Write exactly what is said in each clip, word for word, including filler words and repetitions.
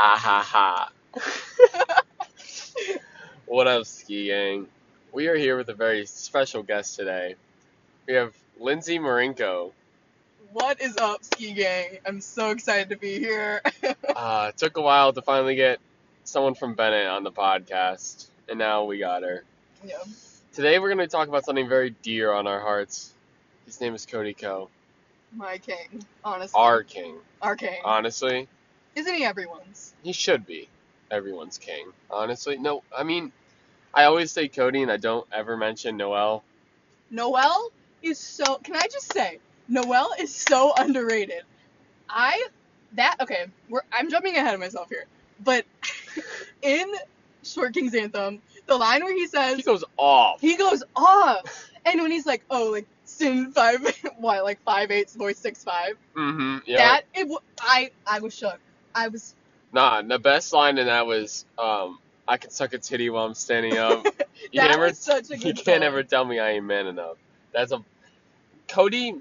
Ah ha ha. What up, Ski Gang? We are here with a very special guest today. We have Lindsay Marinko. What is up, Ski Gang? I'm so excited to be here. Uh, it took a while to finally get someone from Bennett on the podcast, and now we got her. Yeah. Today we're going to talk about something very dear on our hearts. His name is Cody Ko. My king, honestly. Our king. Our king. Honestly, Isn't he everyone's? he should be everyone's king. Honestly, no, I mean, I always say Cody and I don't ever mention Noel. Noel is so, can I just say, Noel is so underrated. I, that, okay, we're, I'm jumping ahead of myself here, but in Short King's Anthem, the line where he says, He goes off. he goes off, and when he's like, oh, like, sin five, what, like five eight, voice six five, Mm-hmm. Yeah. that, it, w- I, I was shook. I was, Nah, the best line in that was, um, I can suck a titty while I'm standing up. You that never, was such a good you can't song. ever tell me I ain't man enough. That's a Cody.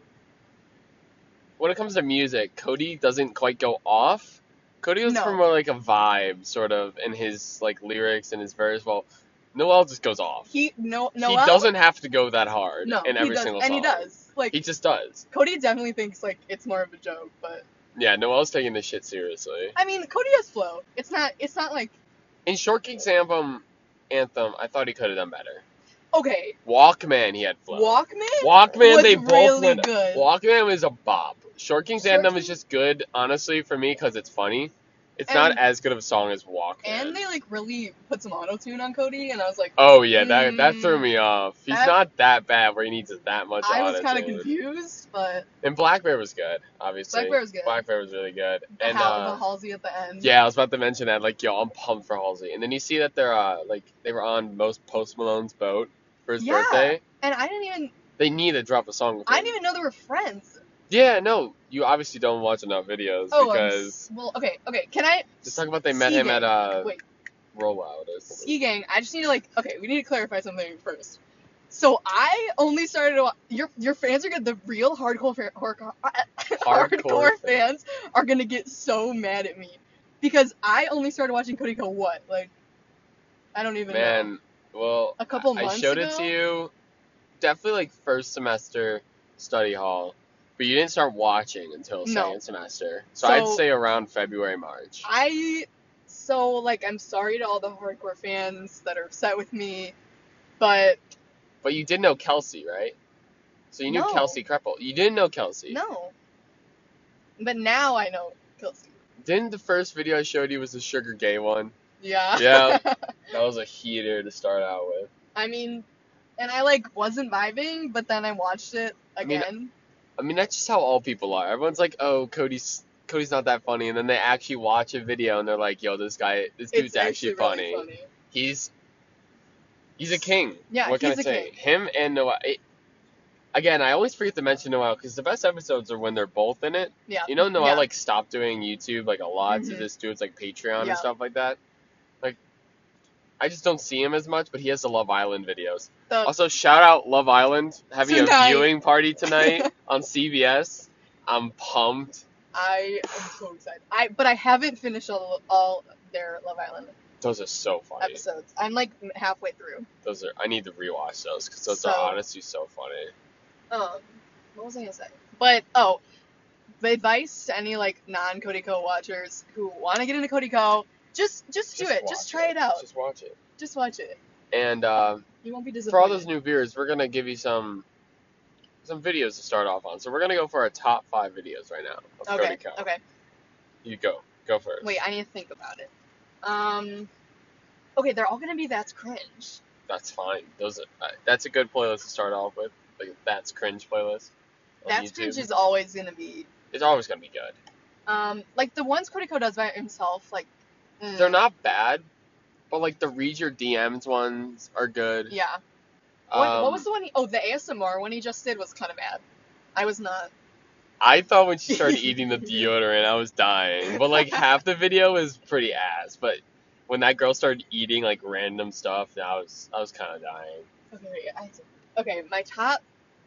When it comes to music, Cody doesn't quite go off. Cody goes No. for more like a vibe, sort of, in his like lyrics and his verse. Well, Noel just goes off. He no Noel. He doesn't have to go that hard No, in he every does, single and song. he does. Like He just does. Cody definitely thinks like it's more of a joke, but Yeah, Noel's taking this shit seriously. I mean Cody has flow. It's not. It's not like In Short King's Anthem, Anthem, I thought he could have done better. okay. Walkman, he had flow. Walkman. Walkman, was they both really went. good. Walkman was a bop. Short King's Short Anthem King- is just good, honestly, for me, because it's funny. It's And- not as good of a song as Walkman. And they like really put some auto tune on Cody, and I was like, oh yeah, that that Mm, threw me off. He's that- not that bad where he needs that much I was kind of auto-tune. confused, but And Black Bear was good, obviously. Black Bear was good. Black Bear was really good. the, and Hal- uh, the Halsey at the end. yeah, I was about to mention that. Like, yo, I'm pumped for Halsey. And then you see that they're uh like they were on most Post Malone's boat for his Yeah. birthday. And I didn't even. They need to drop a song with him. I didn't even know they were friends. Yeah, no, you obviously don't watch enough videos Oh, I'm because s- well, okay, okay. Can I? just talk about they met Ski him Gang. at uh Wait. Rollout or something. Ski Gang, I just need to like, okay, we need to clarify something first. So I only started to wa- your your fans are gonna the real hardcore fa- hardcore, hardcore fans are gonna get so mad at me because I only started watching Cody Ko what like I don't even know. Man, well, A couple I months showed ago? it to you. Definitely like first semester study hall, but you didn't start watching until No. second semester. So, I'd So- say around February, March. I so like I'm sorry to all the hardcore fans that are upset with me, but But you did know Kelsey, right? So you knew No. Kelsey Kreppel. You didn't know Kelsey. no. But now I know Kelsey. Didn't the first video I showed you was the Sugar Gay one? Yeah. Yeah. That was a heater to start out with. I mean, and I like wasn't vibing, but then I watched it I mean, again. I mean, that's just how all people are. Everyone's like, "Oh, Cody's Cody's not that funny," and then they actually watch a video and they're like, "Yo, this guy, this dude's It's actually, really funny. He's he's a king." Yeah, what can he's I a say? king. Him and Noel. It, again, I always forget to mention Noel because the best episodes are when they're both in it. Yeah. You know, Noel yeah. like stopped doing YouTube like a lot to Mhm. just do its like Patreon Yeah. and stuff like that. Like, I just don't see him as much, but he has the Love Island videos. The- Also, shout out Love Island having Tonight. a viewing party tonight on C B S. I'm pumped. I am so excited. I but I haven't finished all all their Love Island Those are so funny. episodes. I'm like halfway through. Those are. I need to rewatch those because those So- are honestly so funny. Um, what was I gonna say? But oh, the advice to any like non Cody Co watchers who want to get into Cody Co, just just do it. watch Just try it out. Just watch it. Just watch it. And uh, You won't be disappointed. for all those new viewers, we're gonna give you some some videos to start off on. So we're gonna go for our top five videos right now of Okay. Cody Co. Okay. You go. Go first. Wait, I need to think about it. Um. Okay, they're all gonna be that's cringe. That's fine. Those are, uh, that's a good playlist to start off with. Like that's cringe playlist. on That's YouTube. cringe is always gonna be. It's always gonna be good. Um, like the ones Cody Co does by himself, like. mm, They're not bad, but like the read your D Ms ones are good. Yeah. What, Um, what was the one? He, oh, the A S M R one he just did was kind of bad. I was not. I thought when she started eating the deodorant, I was dying. But like half the video was pretty ass. But when that girl started eating like random stuff, I was I was kind of dying. Okay, I, okay, my top.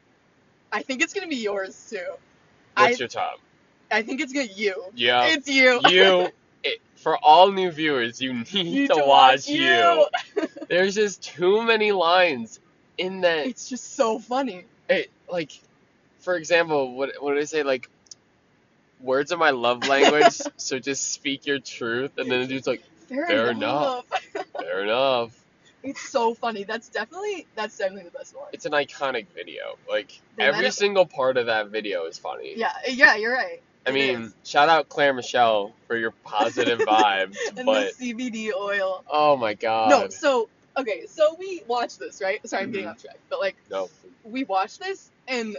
I think it's gonna be yours too. What's I your top? I think it's gonna you. Yeah, It's you. you. It, for all new viewers, you need, Need to, to watch watch you. You. There's just too many lines in that. It's just so funny. It, like, for example, what what did I say? Like, words are my love language, so just speak your truth. And then the dude's like, Fair, fair enough. enough. Fair enough. It's so funny. That's definitely that's definitely the best one. It's an iconic video. Like, They every might have- single part of that video is funny. Yeah, yeah, you're right. I It mean, is. shout out Claire Michelle for your positive vibes, And but the C B D oil. oh my god. No, so okay, so we watched this, right? Sorry, I'm getting Mhm. off track, but like No. we watched this and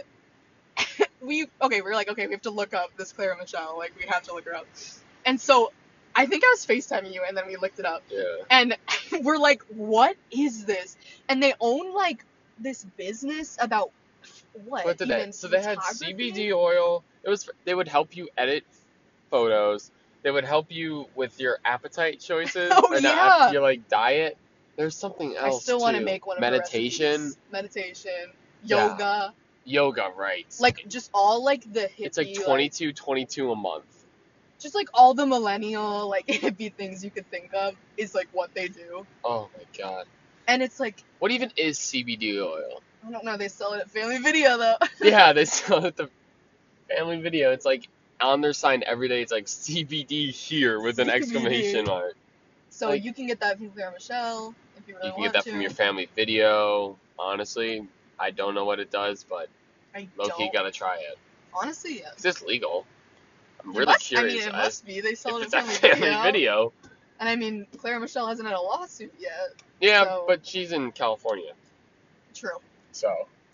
we okay, we were like, okay, we have to look up this Clara Michelle, like we have to look her up. And so I think I was FaceTiming you and then we looked it up. Yeah. And we're like, what is this? And they own like this business about what? What did even they? So they had photography? C B D oil. It was. They would help you edit photos. They would help you with your appetite choices. Oh, or not, yeah. your like diet. There's something I else still want to too. make one of her meditation, recipes. Meditation, Yeah. yoga, yoga, right? like just all like the hippie. it's like twenty-two, twenty-two a month. Just like all the millennial like hippie things you could think of is like what they do, Oh my god. and it's like What even is C B D oil? I don't know. They sell it at Family Video though. Yeah, they sell it at the Family Video. It's like on their sign every day. It's like C B D here with an C B D. exclamation mark. So Like- you can get that from Clara Michelle if you really You can want get that to. from your Family Video. Honestly, I don't know what it does, but I Loki don't. gotta try it. Honestly, yes. Is this legal? I'm It really must- curious. I mean, it as must be. They sell if it it's at a Family, Family Video. Video. And I mean, Clara Michelle hasn't had a lawsuit yet. Yeah, So- but she's in California, True. so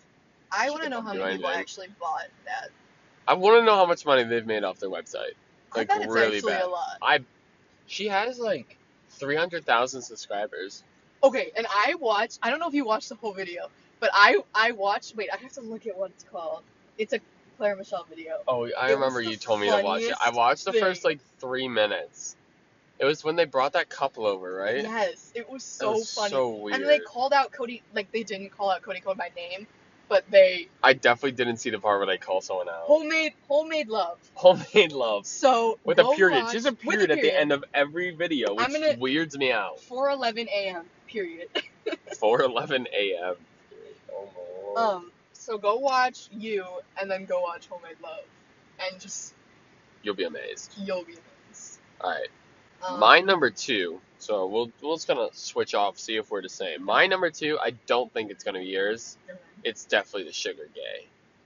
I She want to could know come how do many people anything. actually bought that. I want to know how much money they've made off their website. Like, I bet it's really actually bad. a lot. I, she has like three hundred thousand subscribers. Okay, and I watched. I don't know if you watched the whole video, but I I watched. Wait, I have to look at what it's called. It's a Clara Michelle video. Oh, I It was remember the you told me to watch it. I funniest watched the first thing. like three minutes. It was when they brought that couple over, right? Yes, it was That so was funny. so weird. And they called out Cody. Like they didn't call out Cody Code by name, but they I definitely didn't see the part where they call someone out. homemade homemade love. Homemade love. So With go a period. watch- Just a with period at the end of every video, which I'm gonna- weirds me out. four eleven a.m. Period. four eleven a.m. Oh my lord. um. So go watch you, and then go watch Homemade Love, and just You'll be amazed. you'll be amazed. Alright. Um, My number two, so we'll we'll just gonna switch off, see if we're the same. My number two, I don't think it's gonna be yours. It's definitely the Sugar Gay.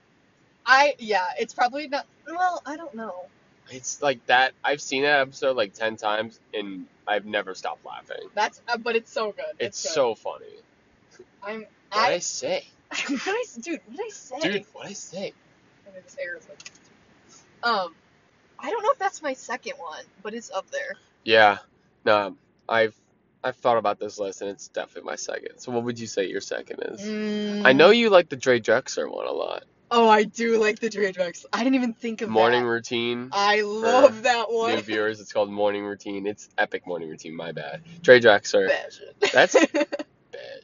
I yeah, it's probably not. Well, I don't know. It's like that. I've seen that episode like ten times, and I've never stopped laughing. That's uh, but it's so good. It's good. so funny. I'm What did I I, say, what did I s- dude? What did I say? dude? What did I say? Okay, this air is like- Um, I don't know if that's my second one, but it's up there. Yeah. No, I've I've thought about this list, and it's definitely my second. So what would you say your second is? Mm. I know you like the Dre Drexler one a lot. Oh, I do like the Dre Drexler. I didn't even think of Morning that. routine. I love that New one. viewers, it's called Morning Routine. It's epic morning routine. My bad. Dre Drexler. Passion. That's- Bad.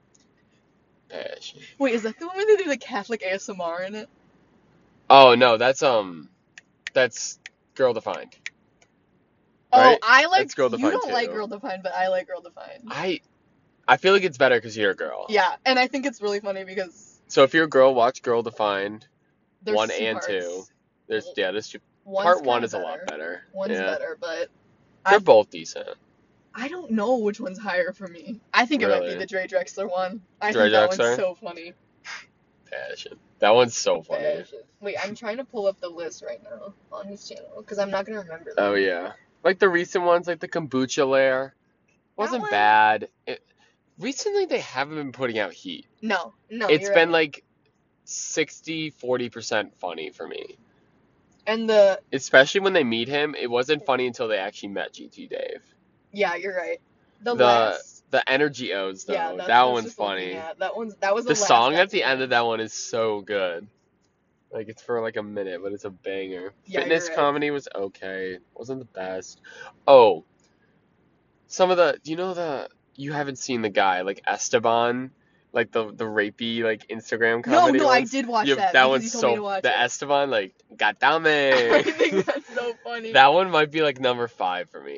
Passion. Wait, is that the one where they do the Catholic A S M R in it? Oh no, that's um, that's Girl Defined. Oh, Right? I like. That's Girl you Defined don't too. like Girl Defined, but I like Girl Defined. I, I feel like it's better because you're a girl. Yeah, and I think it's really funny because So if you're a girl, watch Girl Defined. there's One two and parts. two. There's yeah, this One's part one kinda is a lot better. One's yeah. better, but They're I both decent. I don't know which one's higher for me. I think it might be Really? the Dre Drexler one. I Dre think that Drexler? one's so funny. Passion. That one's so funny. Wait, I'm trying to pull up the list right now on his channel because I'm not gonna remember them. Oh yeah, like the recent ones, like the Kombucha Lair, wasn't one- bad. It, recently, they haven't been putting out heat. No, no. It's you're been right. like sixty, forty percent funny for me. And the Especially when they meet him, it wasn't funny until they actually met G T Dave. yeah, you're right. The, The- last The Energy O's though, yeah, that's that what I was one's just looking funny. at. That one's that was The last song at the episode. end of that one is so good. Like it's for like a minute, but it's a banger. Yeah, Fitness you're right. comedy was okay. Wasn't the best. Oh, some of the you know the you haven't seen the guy like Esteban, like the the rapey like Instagram No, comedy. no, I ones? did watch You- that. That because one's you told me to so watch the it. Esteban like I Gatame. think that's so funny. That one might be like number five for me.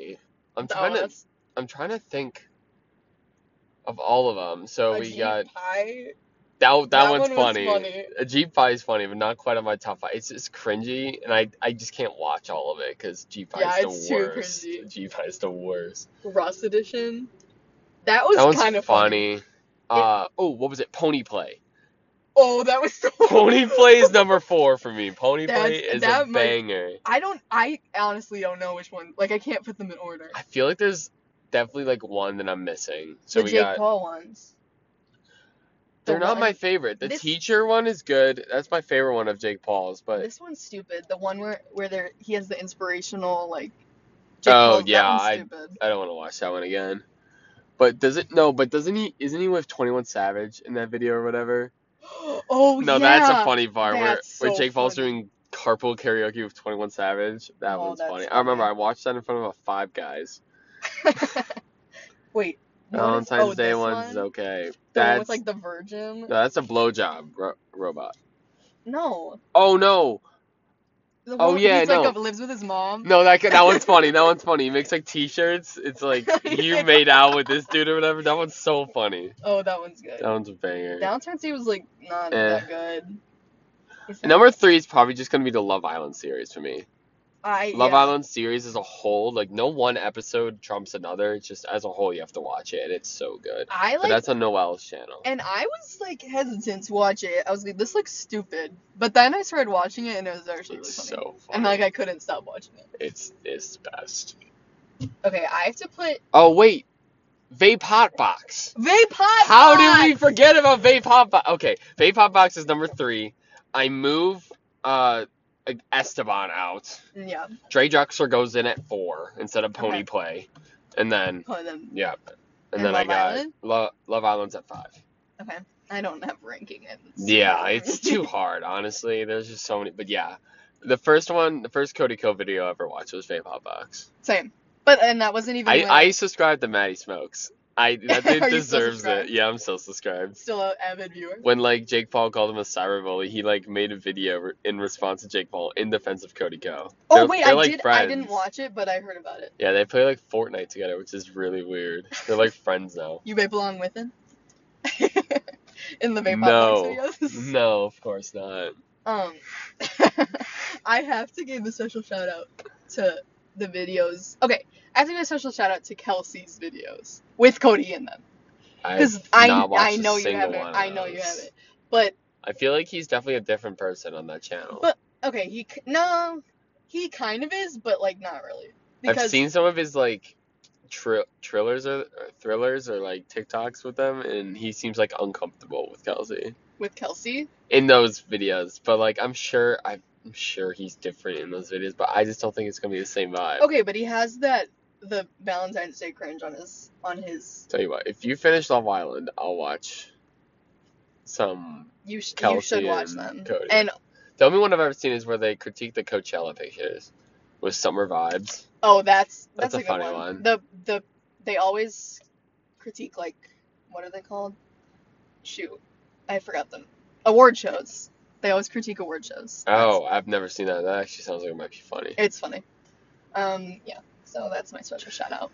I'm Oh, trying to. that's I'm trying to think of all of them. So we Ajit got Pai. that. That, That one's one was funny. funny. Ajit Pai is funny, but not quite on my top five. It's just cringy, and I I just can't watch all of it because Ajit Pai Yeah, is the it's too worst. cringy. Ajit Pai is the worst. Russ edition. That That was one's kind of funny. funny. Uh oh, what was it? Pony Play. Oh, that was so Pony Play is number four for me. Pony That's- Play is that a might- banger. I don't. I honestly don't know which one. Like, I can't put them in order. I feel like there's definitely like one that I'm missing. So the we Jake got. Paul ones. The They're not one- my favorite. The this- teacher one is good. That's my favorite one of Jake Paul's. But This one's stupid. The one where where there he has the inspirational like. Jake Oh, Paul's, yeah, that one's I- stupid. I don't want to watch that one again. But does it? No, but doesn't he? Isn't he with twenty-one Savage in that video or whatever? Oh No, yeah. that's a funny part where that's where so Jake Paul's funny. doing carpool karaoke with twenty-one Savage. That Oh, one's that's funny. I remember funny. I watched that in front of a Five Guys. Wait. what is- Valentine's oh, Day this one's is one? okay. The one That's with like the virgin. no, that's a blowjob ro- robot. No. Oh no, The Oh, one yeah, he's like no. a, lives with his mom. no, that that one's funny. That one's funny. He makes like T-shirts. It's like you made out with this dude or whatever. That one's so funny. Oh, that one's good. That one's a banger. Valentine's Day was like not Eh. that good. Is that- Number three is probably just gonna be the Love Island series for me. I Love yeah. Island series as a whole, like no one episode trumps another. It's just as a whole you have to watch it, and it's so good. I But like, that's on Noel's channel. and I was like hesitant to watch it. I was like, this looks stupid. But then I started watching it, and it was actually really It's funny. so funny. And like I couldn't stop watching it. It's it's the best. Okay, I have to put Oh wait, Vape Hotbox. Vape Hot How did we Box! forget about Vape Hotbox? Okay, Vape Hotbox is number three. I move uh Esteban out. Yeah. Dre Drexler goes in at four instead of Pony Okay. Play, and then Put them. yeah, and, And then I Love got Island? Lo- Love Island's at five. Okay. I don't have ranking it. Yeah, it's too hard, honestly. There's just so many, but yeah, the first one, the first Cody Co video I ever watched was Vape Hotbox. Same. But and that wasn't even I when- I subscribed to Maddie Smokes. I that dude Are you still deserves it. subscribed? Yeah, I'm still subscribed. still an avid viewer. When like Jake Paul called him a cyberbully, he like made a video re- in response to Jake Paul in defense of Cody Co. Oh They're- wait, they're I like did. I friends. didn't watch it, but I heard about it. Yeah, they play like Fortnite together, which is really weird. They're like friends now. You vape along with him? In the vape No, Hot Box videos. no, of course not. Um, I have to give a special shout out to the videos. Okay, I have to give a special shout out to Kelsey's videos with Cody in them because I've I not watched I a know you single haven't. one of I know you those. haven't. But I feel like he's definitely a different person on that channel. But- okay, he k- no, he kind of is, but like not really. I've seen some of his like tri- trillers or, or thrillers or like TikToks with them, and he seems like uncomfortable with Kelsey with Kelsey. in those videos. But like, I'm sure I'm sure he's different in those videos, but I just don't think it's gonna be the same vibe. Okay, but he has that the Valentine's Day cringe on his on his. Tell you what, if you finish Love Island, I'll watch some You sh- you Kelsey should watch and them. Cody. And The only one I've ever seen is where they critique the Coachella pictures with summer vibes. oh, that's That's that's, a a, good funny one. one. The the they always critique like what are they called? Shoot, I forgot them. Award shows. They always critique award shows. Oh, I've never seen that. That actually sounds like it might be funny. It's funny. Um, yeah. So that's my special shout out.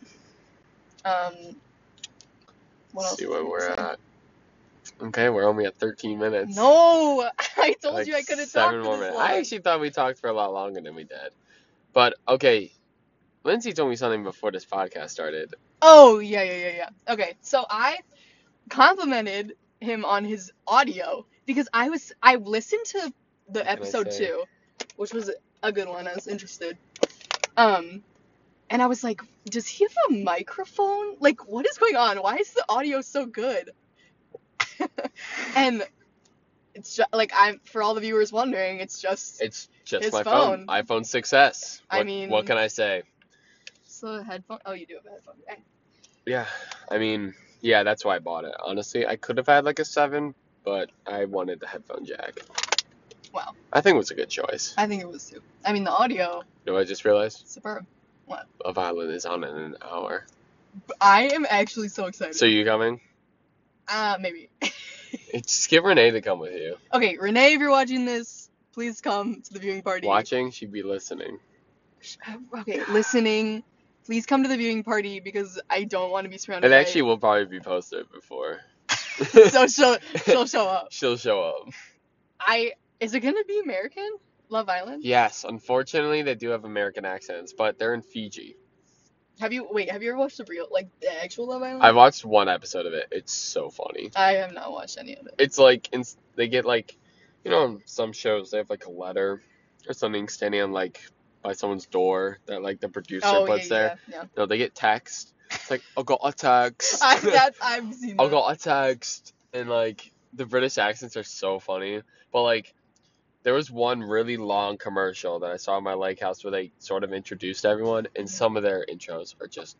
Um, what Let's else? see was I where gonna we're say? at. Okay, we're only at thirteen minutes. No, I told Like you I couldn't talk seven for more this minutes. long. I actually thought we talked for a lot longer than we did. But okay, Lindsay told me something before this podcast started. Oh, yeah, yeah, yeah, yeah. Okay, so I complimented him on his audio because I was I listened to the can I episode say? two, which was a good one. I was interested. Um, and I was like, does he have a microphone? Like, what is going on? Why is the audio so good? And it's just like I'm for all the viewers wondering, it's just It's just His my phone. phone. iPhone six S. I What, mean- what can I say? so a headphone. Oh, you do have a headphone. Okay. Yeah, I mean, yeah, that's why I bought it. Honestly, I could have had like a seven, but I wanted the headphone jack. Wow, I think it was a good choice. I think it was too. I mean, the audio, You know what I just realized? superb. Love Island is on in an hour. I am actually so excited. So you coming? Uh, maybe. Just get Renee to come with you. Okay, Renee, if you're watching this, please come to the viewing party. Watching, she'd be listening. Okay, listening, Please come to the viewing party because I don't want to be surrounded It by... actually will probably be posted before. So she'll, she'll show up. She'll show up. I... Is it going to be American? Love Island? Yes, unfortunately they do have American accents, but they're in Fiji. Have you... Wait, have you ever watched the real... Like, the actual Love Island? I watched one episode of it. It's so funny. I have not watched any of it. It's like, in, they get like, you know, on some shows they have like a letter or something standing on like by someone's door that like the producer Oh, puts yeah, there. yeah, yeah. No, they get text. It's like, I got a text. I, that's, I've seen I that. got a text. And like, the British accents are so funny. But like, there was one really long commercial that I saw in my lake house where they sort of introduced everyone, and some of their intros are just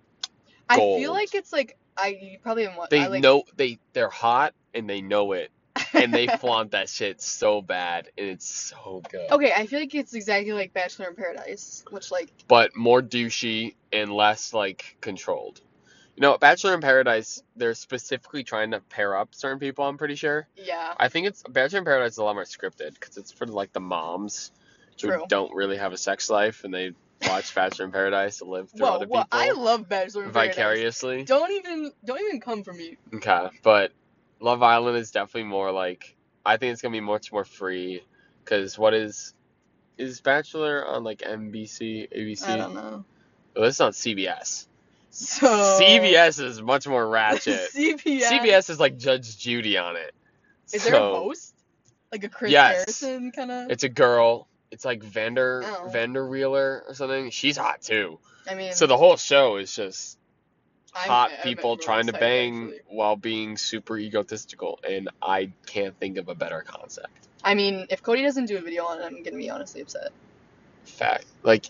gold. I feel like it's like... I you probably haven't watched... They I, like, know, they, they're hot, and they know it. And they flaunt that shit so bad, and it's so good. Okay, I feel like it's exactly like Bachelor in Paradise, which like... But more douchey and less, like, controlled. You know, Bachelor in Paradise, they're specifically trying to pair up certain people, I'm pretty sure. Yeah. I think it's... Bachelor in Paradise is a lot more scripted, because it's for, like, the moms True. who don't really have a sex life, and they watch Bachelor in Paradise to live through Whoa, other well, people. I love Bachelor in Paradise. Vicariously. Don't even, don't even come for me. Okay, but Love Island is definitely more like, I think it's gonna be much more free, because what is, is Bachelor on like N B C, A B C? I don't know. Well, it's on C B S. So... C B S is much more ratchet. C B S. C B S is like Judge Judy on it. Is So, there a host? Like a Chris Yes. Harrison kind of? It's a girl. It's like Vander Oh. Vander Wheeler or something. She's hot too. I mean, So the whole show is just I'm- hot I'm people really trying to excited, bang actually. while being super egotistical, and I can't think of a better concept. I mean, if Cody doesn't do a video on it, I'm gonna be honestly upset. Fact. Like,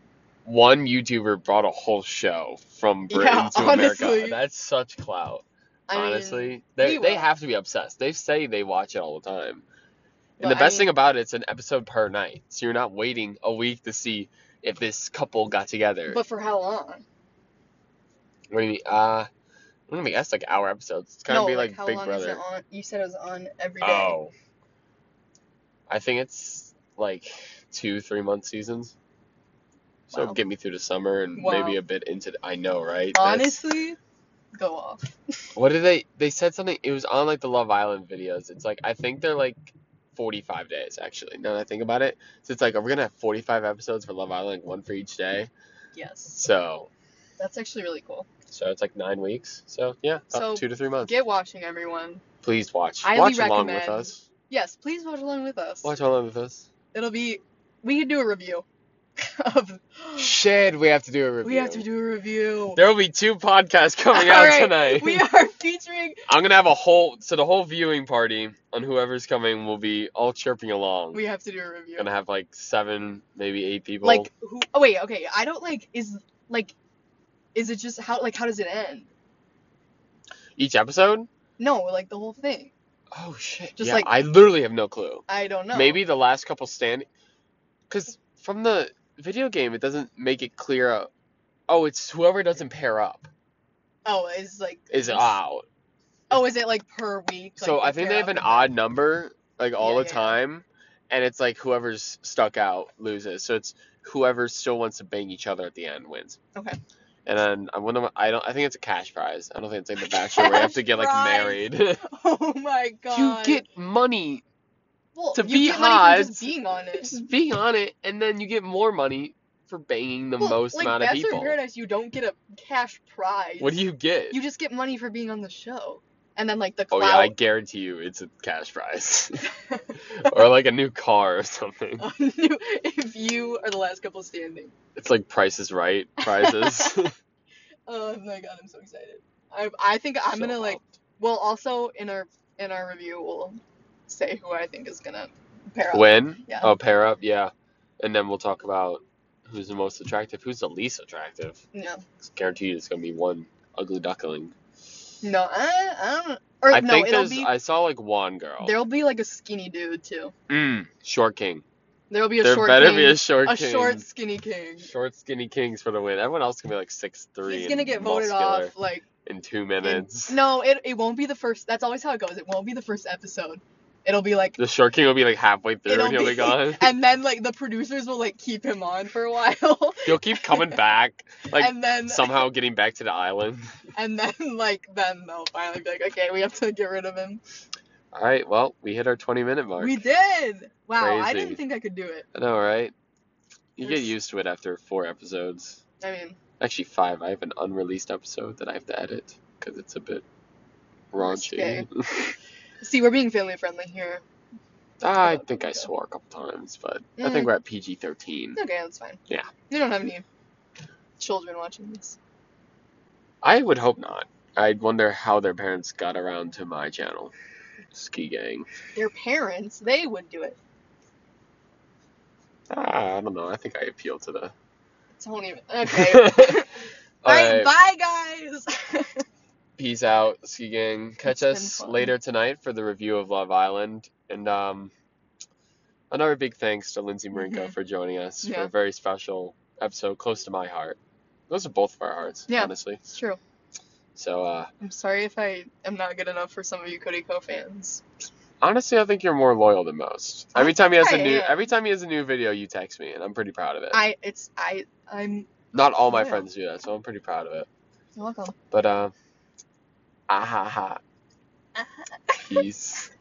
one YouTuber brought a whole show from Britain Yeah, to honestly. America. That's such clout. I honestly, mean, they we they will. have to be obsessed. They say they watch it all the time. And But the I best thing mean- about it, it's an episode per night, so you're not waiting a week to see if this couple got together. But for how long? What do you mean? Uh, I'm gonna guess like hour episodes. It's gonna no, be like, like how Big long Brother. is it on? You said it was on every day. Oh. I think it's like two, three month seasons. So Wow. get me through the summer and Wow. maybe a bit into. The, I know, right? That's- Honestly, go off. what did they? They said something. It was on like the Love Island videos. It's like I think they're like forty-five days actually. Now that I think about it, so it's like are we gonna have forty-five episodes for Love Island, one for each day? Yes, So, that's actually really cool. so it's like nine weeks. So yeah, So, up two to three months. Get watching, everyone. Please watch. highly Watch along with recommend. us. Yes, please watch along with us. Watch along with us. It'll be. We could do a review. of. Shit, we have to do a review. We have to do a review. There will be two podcasts coming out Alright, tonight. We are featuring. I'm gonna have a whole so the whole viewing party on whoever's coming will be all chirping along. We have to do a review. Gonna have like seven, maybe eight people. Like who? Oh wait, okay. I don't like. Is like, is it just how? Like, how does it end? Each episode? No, like the whole thing. Oh shit. Just yeah, like- I literally have no clue. I don't know. Maybe the last couple standing, because from the video game it doesn't make it clear. Uh, oh, it's whoever doesn't pair up Oh, it's like. is out. Oh, is it like per week? So like, I think they pair have up an and- odd number like all Yeah, the yeah, yeah. time, and it's like whoever's stuck out loses. So it's whoever still wants to bang each other at the end wins. Okay. And then I wonder. I don't. I think it's a cash prize. I don't think it's like the Bachelor where you have to get like Cash prize. married. Oh my god. You get money well, to you be get money from hot. just being on it. just being on it, and then you get more money for banging the Well, most like amount of Bachelor people. in Paradise, you don't get a cash prize. What do you get? You just get money for being on the show, and then like the oh clout. yeah, I guarantee you, it's a cash prize, or like a new car or something. If you are the last couple standing. It's like Price is Right prizes. Oh my god, I'm so excited. I I think I'm So gonna like. pumped. Well, also in our in our review, we'll say who I think is gonna pair up. Win? Yeah. Oh, pair up, yeah. And then we'll talk about who's the most attractive, who's the least attractive. No, Guaranteed it's gonna be one ugly duckling. no, I I don't. Or I no, think it'll there's. be. I saw like one girl. There'll be like a skinny dude too. Mm, short king. There'll be a There short better king. be a short a king. short skinny king. Short skinny kings for the win. Everyone else can be like six three. He's gonna get voted muscular off like in two in- minutes. no, it it won't be the first. That's always how it goes. It won't be the first episode. it'll be like The Short King will be like halfway through it'll and he'll be, be, gone. and then like the producers will like keep him on for a while. He'll keep coming back, like and then somehow getting back to the island. and then like then they'll finally be like, okay, we have to get rid of him. All right, well, we hit our twenty minute mark. We did. Wow, I Crazy. didn't think I could do it. I know, right? You get There's- used to it after four episodes. I mean, Actually, five. I have an unreleased episode that I have to edit because it's a bit raunchy. see, we're being family friendly here. I think I swore a couple times, but I Mm. think we're at P G thirteen. Okay, that's fine. Yeah. You don't have any children watching this. I would hope not. I'd wonder how their parents got around to my channel. Ski Gang. Their parents, they would do it. Ah, I don't know. I think I appeal to the. Don't even. Okay. All Alright, right. bye guys! Peace out, Ski Gang. Catch It's us been fun. later tonight for the review of Love Island. And um, another big thanks to Lindsay Marinko Mhm. for joining us for Yeah. a very special episode close to my heart. Those are both of our hearts, Yeah. honestly. It's true. So, uh, I'm sorry if I am not good enough for some of you Kodiko fans. honestly, I think you're more loyal than most. I Every time he has a think I new, am. every time he has a new video, you text me, and I'm pretty proud of it. I, it's, I, I'm, Not all my loyal. friends do that, so I'm pretty proud of it. you're welcome. But uh, ah ha ha. Peace.